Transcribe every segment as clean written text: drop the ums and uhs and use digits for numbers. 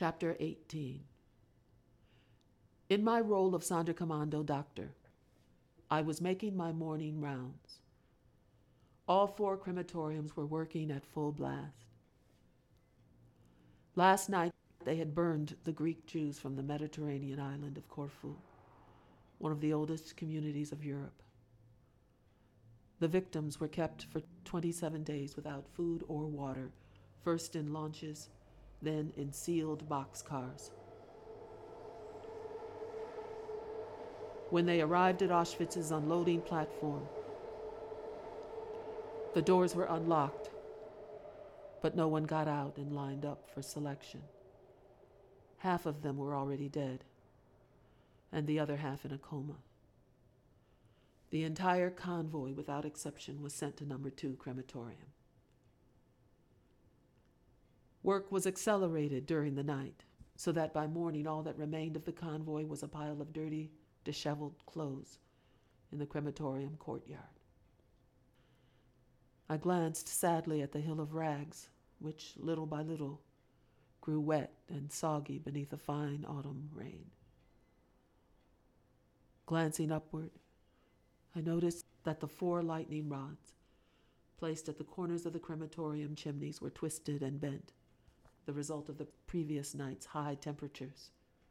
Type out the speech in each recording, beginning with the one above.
Chapter 18. In my role of Sonderkommando doctor, I was making my morning rounds. All 4 crematoriums were working at full blast. Last night, they had burned the Greek Jews from the Mediterranean island of Corfu, one of the oldest communities of Europe. The victims were kept for 27 days without food or water, first in launches, then in sealed boxcars. When they arrived at Auschwitz's unloading platform, the doors were unlocked, but no one got out and lined up for selection. Half of them were already dead, and the other half in a coma. The entire convoy, without exception, was sent to number 2 crematorium. Work was accelerated during the night, so that by morning all that remained of the convoy was a pile of dirty, disheveled clothes in the crematorium courtyard. I glanced sadly at the hill of rags, which, little by little, grew wet and soggy beneath a fine autumn rain. Glancing upward, I noticed that the 4 lightning rods placed at the corners of the crematorium chimneys were twisted and bent, the result of the previous night's high temperatures.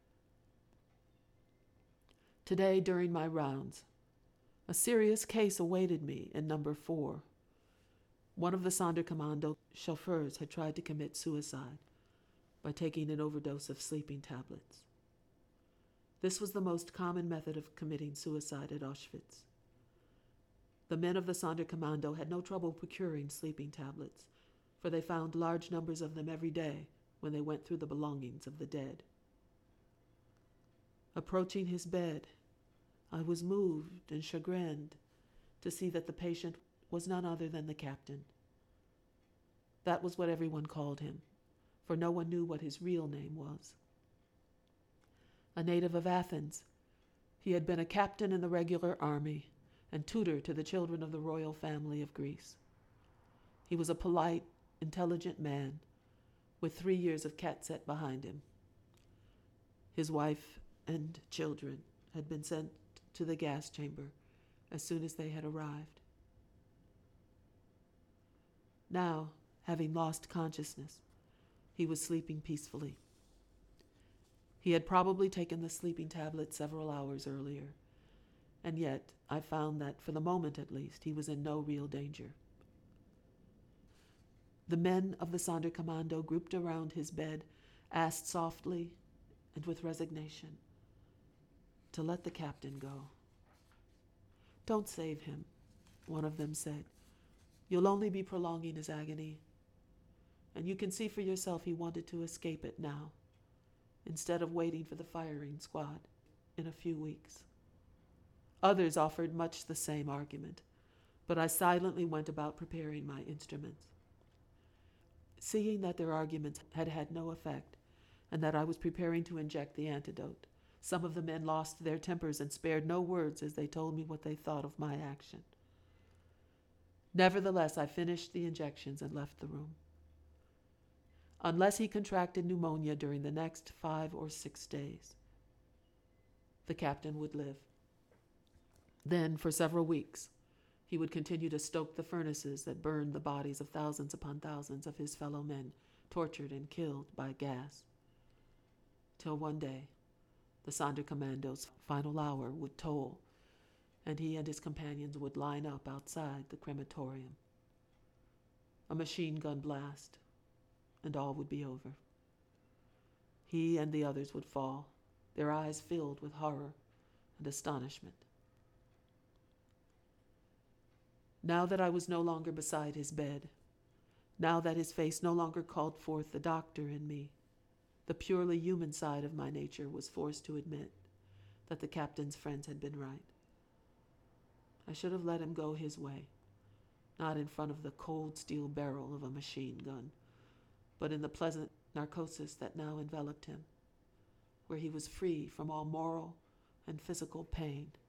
Today, during my rounds, a serious case awaited me in number 4. One of the Sonderkommando chauffeurs had tried to commit suicide by taking an overdose of sleeping tablets. This was the most common method of committing suicide at Auschwitz. The men of the Sonderkommando had no trouble procuring sleeping tablets, for they found large numbers of them every day when they went through the belongings of the dead. Approaching his bed, I was moved and chagrined to see that the patient was none other than the captain. That was what everyone called him, for no one knew what his real name was. A native of Athens, he had been a captain in the regular army and tutor to the children of the royal family of Greece. He was a polite, intelligent man with 3 years of catset behind him. His wife and children had been sent to the gas chamber as soon as they had arrived. Now, having lost consciousness, he was sleeping peacefully. He had probably taken the sleeping tablet several hours earlier, and yet I found that, for the moment at least, he was in no real danger. The men of the Sonderkommando grouped around his bed asked softly and with resignation to let the captain go. "Don't save him," one of them said. "You'll only be prolonging his agony. And you can see for yourself he wanted to escape it now, instead of waiting for the firing squad in a few weeks." Others offered much the same argument, but I silently went about preparing my instruments. Seeing that their arguments had had no effect, and that I was preparing to inject the antidote, some of the men lost their tempers and spared no words as they told me what they thought of my action. Nevertheless, I finished the injections and left the room. Unless he contracted pneumonia during the next 5 or 6 days, the captain would live. Then, for several weeks, he would continue to stoke the furnaces that burned the bodies of thousands upon thousands of his fellow men, tortured and killed by gas. Till one day, the Sonderkommando's final hour would toll, and he and his companions would line up outside the crematorium. A machine gun blast, and all would be over. He and the others would fall, their eyes filled with horror and astonishment. Now that I was no longer beside his bed, now that his face no longer called forth the doctor in me, the purely human side of my nature was forced to admit that the captain's friends had been right. I should have let him go his way, not in front of the cold steel barrel of a machine gun, but in the pleasant narcosis that now enveloped him, where he was free from all moral and physical pain,